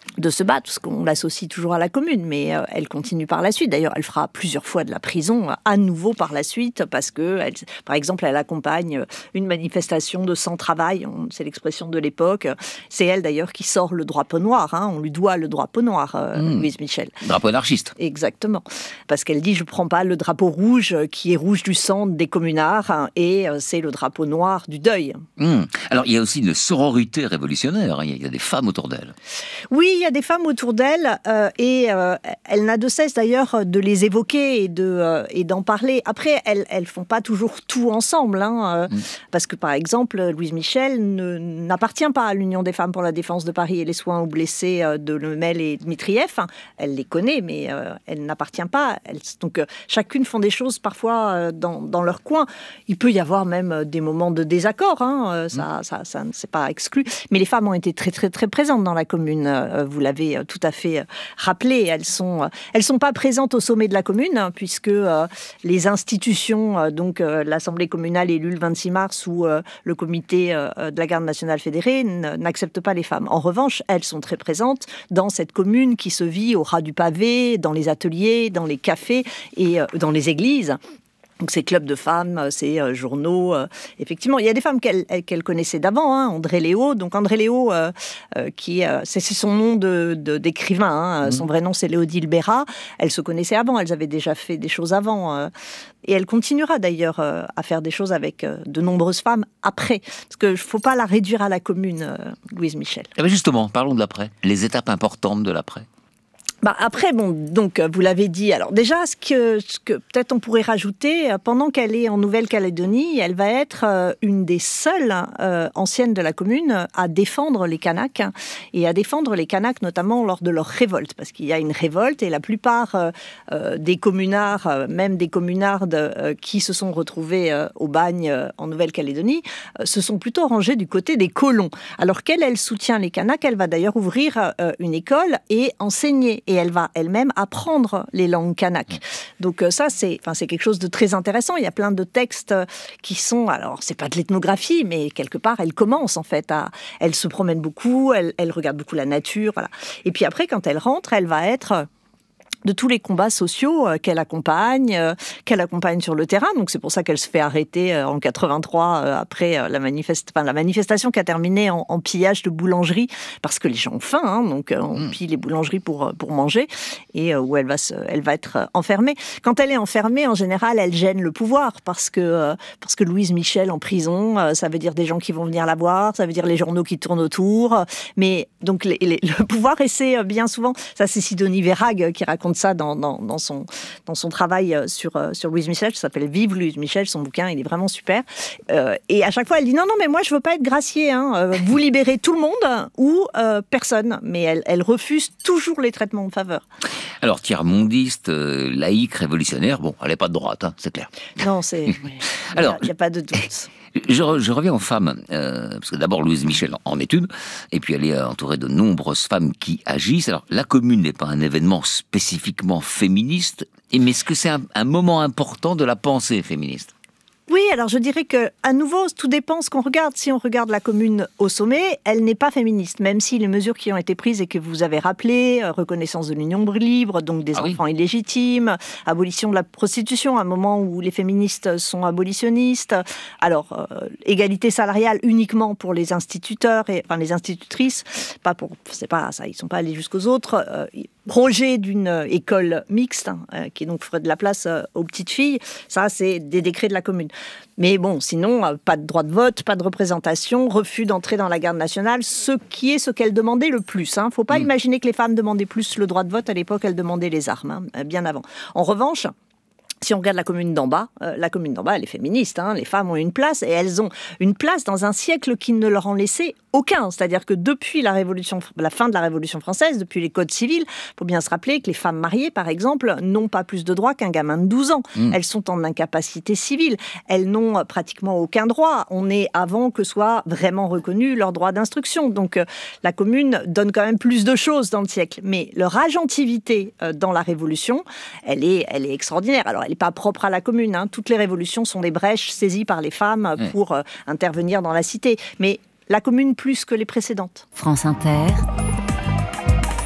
de se battre, parce qu'on l'associe toujours à la Commune, mais euh, elle continue par la suite. D'ailleurs, elle fera plusieurs fois de la prison euh, à nouveau par la suite, parce que, elle, par exemple, elle accompagne une manifestation de sans-travail, on, c'est l'expression de l'époque. C'est elle, d'ailleurs, qui sort le drapeau noir. Hein, on lui doit le drapeau noir, euh, mmh. Louise Michel. Drapeau anarchiste. Exactement. Parce qu'elle dit, je ne prends pas le drapeau rouge, qui est rouge du sang des communards, hein, et euh, c'est le drapeau noir du deuil. Mmh. Alors, il y a aussi une sororité révolutionnaire. Hein, il y a des femmes autour d'elle. Oui, il y a des femmes autour d'elle euh, et euh, elle n'a de cesse d'ailleurs de les évoquer et, de, euh, et d'en parler. Après, elles ne font pas toujours tout ensemble, hein, euh, mmh. parce que par exemple, Louise Michel ne, n'appartient pas à l'Union des femmes pour la défense de Paris et les soins aux blessés euh, de Lemel et Dmitrieff. Elle les connaît, mais euh, elle n'appartient pas. Elle, donc euh, chacune font des choses parfois euh, dans, dans leur coin. Il peut y avoir même des moments de désaccord, hein, euh, ça, mmh. ça, ça, ça c'est pas exclu. Mais les femmes ont été très très très présentes dans la Commune. Euh, vous l'avez tout à fait rappelé. Elles sont, elles sont pas présentes au sommet de la Commune, hein, puisque euh, les institutions, euh, donc euh, l'Assemblée communale élue le vingt-six mars ou euh, le comité euh, de la Garde nationale fédérée n- n'acceptent pas les femmes. En revanche, elles sont très présentes dans cette commune qui se vit au ras du pavé, dans les ateliers, dans les cafés et euh, dans les églises. Donc ces clubs de femmes, ces euh, journaux, euh, effectivement, il y a des femmes qu'elle, qu'elle connaissait d'avant, hein, André Léo. Donc André Léo, euh, euh, qui, euh, c'est, c'est son nom de, de, d'écrivain, hein, mmh. son vrai nom c'est Léodile Bérat. Elle se connaissait avant, elles avaient déjà fait des choses avant. Euh, et elle continuera d'ailleurs euh, à faire des choses avec euh, de nombreuses femmes après. Parce qu'il ne faut pas la réduire à la Commune, euh, Louise Michel. Eh bien justement, parlons de l'après, les étapes importantes de l'après. Bah après, bon, donc, vous l'avez dit. Alors, déjà, ce que, ce que peut-être on pourrait rajouter, pendant qu'elle est en Nouvelle-Calédonie, elle va être euh, une des seules euh, anciennes de la Commune à défendre les Kanaks, hein, et à défendre les Kanaks notamment lors de leur révolte, parce qu'il y a une révolte et la plupart euh, euh, des communards, euh, même des communardes euh, qui se sont retrouvés euh, au bagne euh, en Nouvelle-Calédonie, euh, se sont plutôt rangés du côté des colons. Alors qu'elle, elle soutient les Kanaks, elle va d'ailleurs ouvrir euh, une école et enseigner. Et elle va elle-même apprendre les langues kanak. Donc ça, c'est, enfin, c'est quelque chose de très intéressant. Il y a plein de textes qui sont, alors c'est pas de l'ethnographie, mais quelque part, elle commence en fait à, elle se promène beaucoup, elle, elle regarde beaucoup la nature, voilà. Et puis après, quand elle rentre, elle va être de tous les combats sociaux euh, qu'elle accompagne, euh, qu'elle accompagne sur le terrain. Donc c'est pour ça qu'elle se fait arrêter euh, en quatre-vingt-trois euh, après euh, la, manifeste... enfin, la manifestation qui a terminé en, en pillage de boulangeries, parce que les gens ont faim, hein, donc euh, on pille les boulangeries pour, pour manger, et euh, où elle va, se... elle va être enfermée. Quand elle est enfermée, en général, elle gêne le pouvoir, parce que, euh, parce que Louise Michel en prison, euh, ça veut dire des gens qui vont venir la voir, ça veut dire les journaux qui tournent autour, euh, mais donc les, les, le pouvoir essaie bien souvent, ça c'est Sidonie Verhaeghe qui raconte ça dans, dans, dans, son, dans son travail sur, sur Louise Michel, ça s'appelle Vive Louise Michel, son bouquin, il est vraiment super. Euh, et à chaque fois, elle dit non, non, mais moi, je veux pas être graciée, hein. Vous libérez tout le monde ou euh, personne. Mais elle, elle refuse toujours les traitements de faveur. Alors, tiers-mondiste, euh, laïque, révolutionnaire, bon, elle n'est pas de droite, hein, c'est clair. Non, c'est... Oui. Alors, il n'y a, a pas de doute. Je, je reviens aux femmes, euh, parce que d'abord Louise Michel en est une, et puis elle est entourée de nombreuses femmes qui agissent. Alors la Commune n'est pas un événement spécifiquement féministe, mais est-ce que c'est un, un moment important de la pensée féministe ? Oui, alors je dirais que, à nouveau, tout dépend ce qu'on regarde. Si on regarde la Commune au sommet, elle n'est pas féministe, même si les mesures qui ont été prises et que vous avez rappelées, euh, reconnaissance de l'union libre, donc des ah enfants oui. illégitimes, abolition de la prostitution, à un moment où les féministes sont abolitionnistes, alors euh, égalité salariale uniquement pour les instituteurs, et, enfin les institutrices, pas pour, c'est pas ça, ils sont pas allés jusqu'aux autres. Euh, projet d'une école mixte, hein, euh, qui donc ferait de la place euh, aux petites filles, ça c'est des décrets de la Commune. Mais bon, sinon, euh, pas de droit de vote, pas de représentation, refus d'entrer dans la garde nationale, ce qui est ce qu'elle demandait le plus. Hein. Faut pas mmh. imaginer que les femmes demandaient plus le droit de vote. À l'époque, elles demandaient les armes, hein, bien avant. En revanche, si on regarde la Commune d'en bas, euh, la Commune d'en bas, elle est féministe. Hein, les femmes ont une place, et elles ont une place dans un siècle qui ne leur en laissait aucun. C'est-à-dire que depuis la, révolution, la fin de la Révolution française, depuis les codes civils, il faut bien se rappeler que les femmes mariées, par exemple, n'ont pas plus de droits qu'un gamin de douze ans. Mmh. Elles sont en incapacité civile. Elles n'ont pratiquement aucun droit. On est avant que soit vraiment reconnu leur droit d'instruction. Donc euh, la Commune donne quand même plus de choses dans le siècle. Mais leur agentivité euh, dans la Révolution, elle est, elle est extraordinaire. Alors elle n'est pas propre à la Commune. Hein. Toutes les révolutions sont des brèches saisies par les femmes mmh. pour euh, intervenir dans la cité. Mais la Commune plus que les précédentes. France Inter.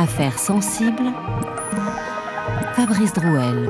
Affaire sensible. Fabrice Drouel.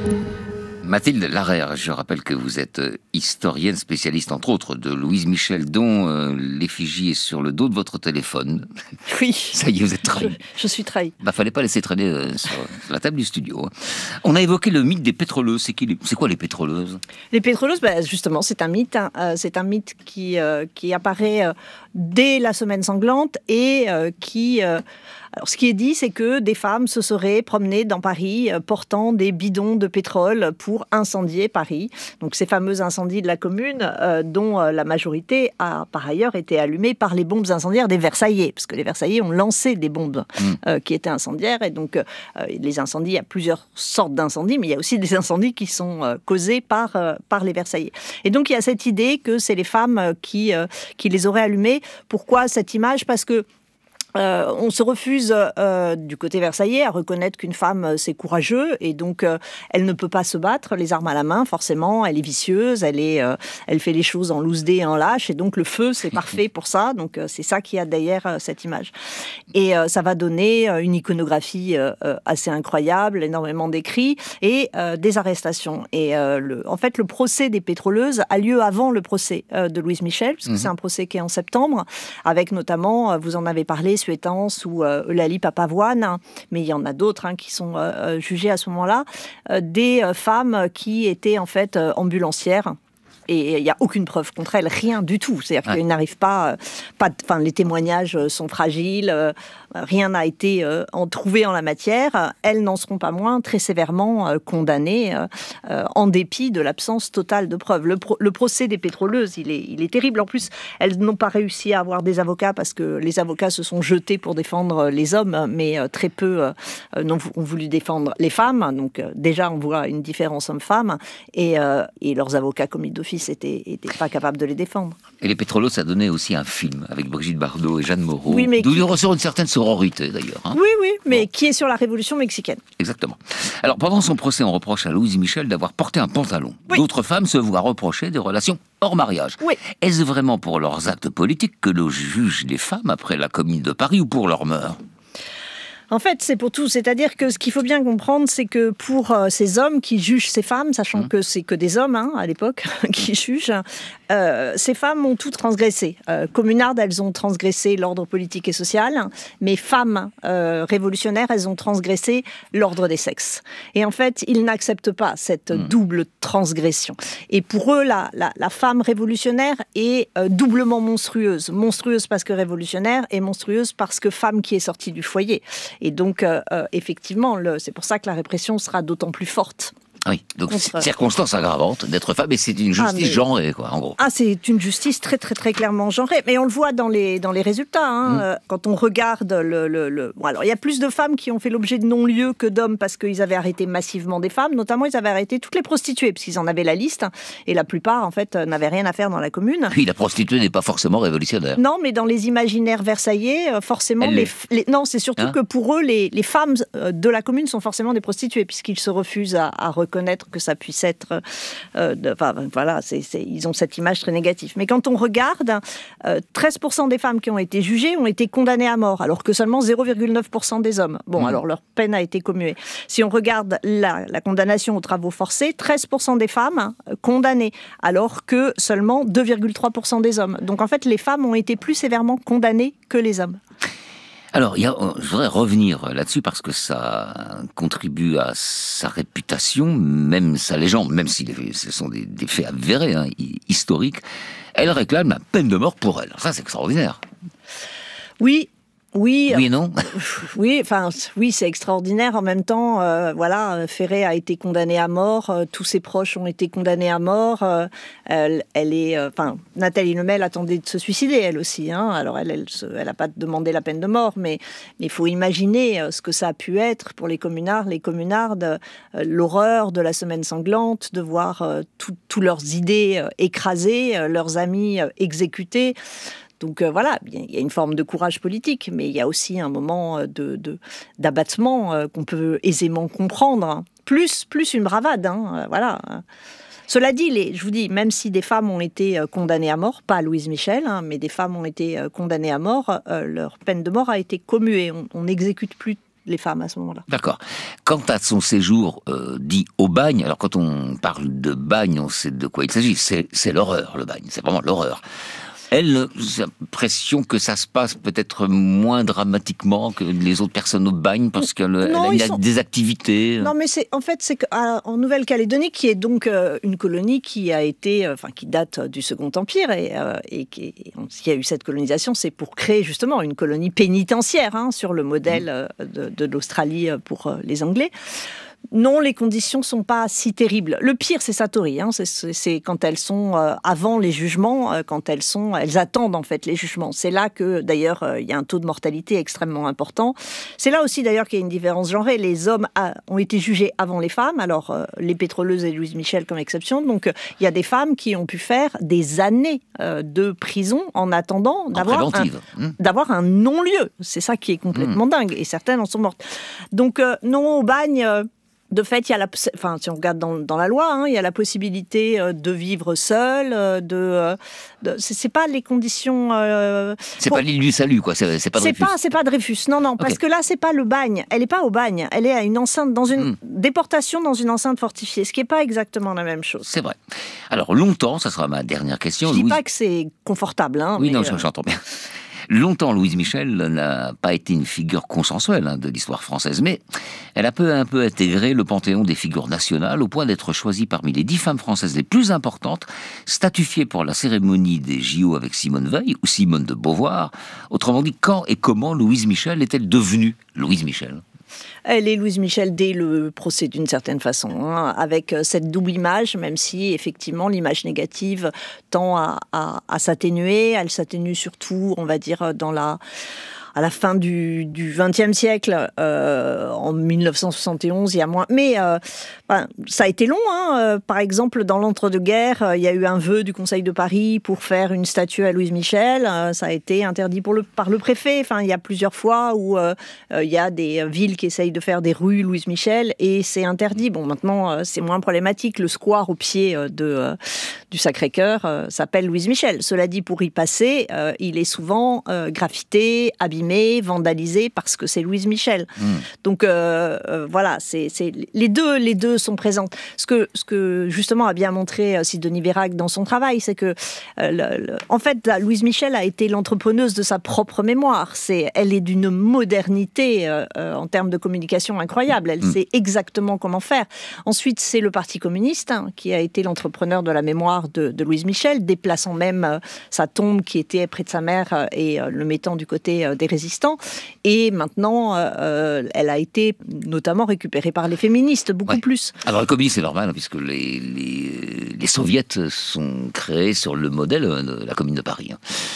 Mathilde Larère, je rappelle que vous êtes historienne, spécialiste entre autres de Louise Michel, dont euh, l'effigie est sur le dos de votre téléphone. Oui. Ça y est, vous êtes trahi. Je, je suis trahi. Bah, fallait pas laisser traîner euh, sur, sur la table du studio. On a évoqué le mythe des pétroleuses. C'est, qui, les, c'est quoi les pétroleuses ? Les pétroleuses, bah, justement, c'est un mythe. Hein. Euh, c'est un mythe qui, euh, qui apparaît euh, dès la Semaine sanglante et euh, qui... Euh, Alors, ce qui est dit, c'est que des femmes se seraient promenées dans Paris euh, portant des bidons de pétrole pour incendier Paris. Donc, ces fameux incendies de la Commune, euh, dont euh, la majorité a par ailleurs été allumée par les bombes incendiaires des Versaillais, parce que les Versaillais ont lancé des bombes euh, qui étaient incendiaires. Et donc, euh, les incendies, il y a plusieurs sortes d'incendies, mais il y a aussi des incendies qui sont euh, causés par, euh, par les Versaillais. Et donc, il y a cette idée que c'est les femmes qui, euh, qui les auraient allumées. Pourquoi cette image ? Parce que Euh, on se refuse euh, du côté versaillais à reconnaître qu'une femme euh, c'est courageux et donc euh, elle ne peut pas se battre les armes à la main forcément, elle est vicieuse, elle, est, euh, elle fait les choses en loose dé et en lâche et donc le feu c'est parfait pour ça, donc euh, c'est ça qu'il y a derrière euh, cette image et euh, ça va donner euh, une iconographie euh, euh, assez incroyable, énormément d'écrits et euh, des arrestations et euh, le, en fait le procès des pétroleuses a lieu avant le procès euh, de Louise Michel parce que mmh. c'est un procès qui est en septembre avec notamment, euh, vous en avez parlé, Suétance ou euh, Eulalie Papavoine, hein, mais il y en a d'autres hein, qui sont euh, jugées à ce moment-là, euh, des euh, femmes qui étaient en fait euh, ambulancières. Et il n'y a aucune preuve contre elles, rien du tout. C'est-à-dire ouais. qu'elles n'arrivent pas, euh, pas enfin, les témoignages sont fragiles, euh, rien n'a été euh, en, trouvé en la matière. Elles n'en seront pas moins très sévèrement euh, condamnées euh, euh, en dépit de l'absence totale de preuves. Le, pro- le procès des pétroleuses, il est, il est terrible. En plus, elles n'ont pas réussi à avoir des avocats parce que les avocats se sont jetés pour défendre les hommes, mais euh, très peu euh, n'ont ont voulu défendre les femmes. Donc euh, déjà, on voit une différence homme-femme. Et, euh, et leurs avocats commis d'office n'étaient pas capables de les défendre. Et les pétroleuses, ça donnait aussi un film avec Brigitte Bardot et Jeanne Moreau, oui, mais d'où qui... il ressort une certaine sororité d'ailleurs. Hein. Oui, oui, mais bon. qui est sur la Révolution mexicaine. Exactement. Alors pendant son procès, on reproche à Louise Michel d'avoir porté un pantalon. Oui. D'autres femmes se voient reprocher des relations hors mariage. Oui. Est-ce vraiment pour leurs actes politiques que l'on juge les femmes après la Commune de Paris ou pour leurs mœurs ? En fait, c'est pour tout. C'est-à-dire que ce qu'il faut bien comprendre, c'est que pour euh, ces hommes qui jugent ces femmes, sachant mmh. que c'est que des hommes hein, à l'époque qui jugent, euh, ces femmes ont toutes transgressé. Euh, communardes, elles ont transgressé l'ordre politique et social, mais femmes euh, révolutionnaires, elles ont transgressé l'ordre des sexes. Et en fait, ils n'acceptent pas cette mmh. double transgression. Et pour eux, la, la, la femme révolutionnaire est euh, doublement monstrueuse. Monstrueuse parce que révolutionnaire et monstrueuse parce que femme qui est sortie du foyer. Et donc, euh, euh, effectivement, le, c'est pour ça que la répression sera d'autant plus forte. Oui, donc contre... circonstance aggravante d'être femme, et c'est une justice ah, mais... genrée, quoi, en gros. Ah, c'est une justice très, très, très clairement genrée. Mais on le voit dans les, dans les résultats. Hein. Mmh. Euh, quand on regarde le... le, le... Bon, alors, il y a plus de femmes qui ont fait l'objet de non-lieu que d'hommes parce qu'ils avaient arrêté massivement des femmes. Notamment, ils avaient arrêté toutes les prostituées, parce qu'ils en avaient la liste. Et la plupart, en fait, n'avaient rien à faire dans la commune. Oui, la prostituée n'est pas forcément révolutionnaire. Non, mais dans les imaginaires versaillais, forcément... Les, les... Non, c'est surtout hein que pour eux, les, les femmes de la commune sont forcément des prostituées, puisqu'ils se refusent à, à reconnaître que ça puisse être... Euh, de, enfin, voilà, c'est, c'est, ils ont cette image très négative. Mais quand on regarde, euh, treize pour cent des femmes qui ont été jugées ont été condamnées à mort, alors que seulement zéro virgule neuf pour cent des hommes. Bon, mmh. alors leur peine a été commuée. Si on regarde la, la condamnation aux travaux forcés, treize pour cent des femmes condamnées, alors que seulement deux virgule trois pour cent des hommes. Donc en fait, les femmes ont été plus sévèrement condamnées que les hommes. Alors, il y a, je voudrais revenir là-dessus parce que ça contribue à sa réputation, même sa légende, même si ce sont des, des faits avérés, hein, historiques. Elle réclame la peine de mort pour elle. Ça, c'est extraordinaire. Oui. Oui, oui et non. Oui, enfin, oui, c'est extraordinaire. En même temps, euh, voilà, Ferré a été condamné à mort. Euh, tous ses proches ont été condamnés à mort. Euh, elle, elle est, enfin, euh, Nathalie Lemel attendait de se suicider, elle aussi. Hein. Alors, elle, elle, elle a pas demandé la peine de mort, mais il faut imaginer euh, ce que ça a pu être pour les communards, les communardes, euh, l'horreur de la semaine sanglante, de voir euh, toutes leurs idées euh, écrasées, euh, leurs amis euh, exécutés. Donc euh, voilà, il y a une forme de courage politique, mais il y a aussi un moment de, de, d'abattement euh, qu'on peut aisément comprendre. Hein. Plus, plus une bravade, hein, euh, voilà. Cela dit, les, je vous dis, même si des femmes ont été condamnées à mort, pas Louise Michel, hein, mais des femmes ont été condamnées à mort, euh, leur peine de mort a été commuée. On n'exécute plus les femmes à ce moment-là. D'accord. Quant à son séjour euh, dit au bagne, alors quand on parle de bagne, on sait de quoi il s'agit. C'est, c'est l'horreur, le bagne. C'est vraiment l'horreur. Elle, j'ai l'impression que ça se passe peut-être moins dramatiquement que les autres personnes au bagne, parce qu'elle non, elle a sont... des activités. Non, mais c'est en fait c'est qu'en Nouvelle-Calédonie, qui est donc euh, une colonie qui a été, enfin euh, qui date du Second Empire et, euh, et qui y a eu cette colonisation, c'est pour créer justement une colonie pénitentiaire, hein, sur le modèle euh, de, de l'Australie pour euh, les Anglais. Non, les conditions sont pas si terribles. Le pire, c'est Satori. Hein. C'est, c'est, c'est quand elles sont euh, avant les jugements, euh, quand elles sont, elles attendent en fait les jugements. C'est là que d'ailleurs il euh, y a un taux de mortalité extrêmement important. C'est là aussi d'ailleurs qu'il y a une différence genrée. Les hommes a, ont été jugés avant les femmes. Alors euh, les pétroleuses et Louise Michel comme exception. Donc il euh, y a des femmes qui ont pu faire des années euh, de prison en attendant en d'avoir un, mmh. d'avoir un non-lieu. C'est ça qui est complètement mmh. dingue. Et certaines en sont mortes. Donc euh, non, au bagne. Euh, De fait, il y a la, enfin, si on regarde dans, dans la loi, hein, il y a la possibilité euh, de vivre seul, euh, de, euh, de c'est, c'est pas les conditions. Euh, c'est bon, pas l'île du salut, quoi. C'est, c'est pas c'est Dreyfus. pas, c'est pas Dreyfus. Non, non, okay. Parce que là, c'est pas le bagne. Elle est pas au bagne. Elle est à une enceinte dans une mmh. déportation dans une enceinte fortifiée, ce qui est pas exactement la même chose. C'est vrai. Alors longtemps, ça sera ma dernière question. Je dis Louise... pas que c'est confortable, hein. Oui, mais non, euh... j'entends bien. Longtemps, Louise Michel n'a pas été une figure consensuelle hein, de l'histoire française, mais elle a peu à peu intégré le panthéon des figures nationales au point d'être choisie parmi les dix femmes françaises les plus importantes, statufiées pour la cérémonie des J O avec Simone Veil ou Simone de Beauvoir. Autrement dit, quand et comment Louise Michel est-elle devenue Louise Michel ? Elle est Louise Michel dès le procès d'une certaine façon, hein, avec cette double image, même si effectivement l'image négative tend à, à, à s'atténuer. Elle s'atténue surtout, on va dire, dans la... à la fin du, du vingtième siècle, euh, en mille neuf cent soixante et onze, il y a moins. Mais euh, ben, ça a été long. Hein. Euh, par exemple, dans l'entre-deux-guerres, euh, il y a eu un vœu du Conseil de Paris pour faire une statue à Louise Michel. Euh, ça a été interdit pour le, par le préfet. Enfin, il y a plusieurs fois où euh, euh, il y a des villes qui essayent de faire des rues Louise Michel et c'est interdit. Bon, maintenant, euh, c'est moins problématique. Le square au pied euh, de, euh, du Sacré-Cœur euh, s'appelle Louise Michel. Cela dit, pour y passer, euh, il est souvent euh, graffité, abîmé, vandalisé parce que c'est Louise Michel. Mmh. Donc euh, euh, voilà, c'est, c'est les deux, les deux sont présentes. Ce que, ce que justement a bien montré euh, Sidonie Vérac dans son travail, c'est que euh, le, le, en fait, la Louise Michel a été l'entrepreneuse de sa propre mémoire. C'est, elle est d'une modernité euh, euh, en termes de communication incroyable. Elle mmh. sait exactement comment faire. Ensuite, c'est le Parti communiste hein, qui a été l'entrepreneur de la mémoire de, de Louise Michel, déplaçant même euh, sa tombe qui était près de sa mère euh, et euh, le mettant du côté euh, des résistants. Et maintenant, euh, elle a été notamment récupérée par les féministes, beaucoup ouais. plus. Alors le communisme, c'est normal, puisque les, les, les soviets sont créés sur le modèle de la Commune de Paris.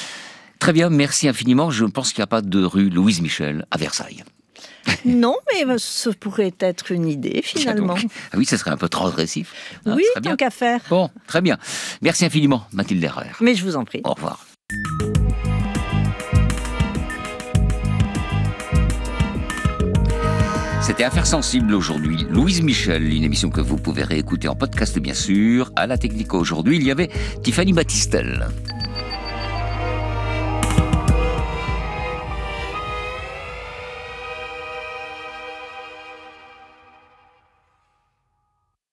Très bien, merci infiniment. Je pense qu'il n'y a pas de rue Louise Michel à Versailles. Non, mais ce pourrait être une idée, finalement. Donc, ah oui, ça serait un peu transgressif. Hein, oui, tant qu'à faire. Bon, très bien. Merci infiniment, Mathilde Herrère. Mais je vous en prie. Au revoir. C'était Affaires sensibles aujourd'hui. Louise Michel, une émission que vous pouvez réécouter en podcast bien sûr. À la technique aujourd'hui, il y avait Tiffany Battistel.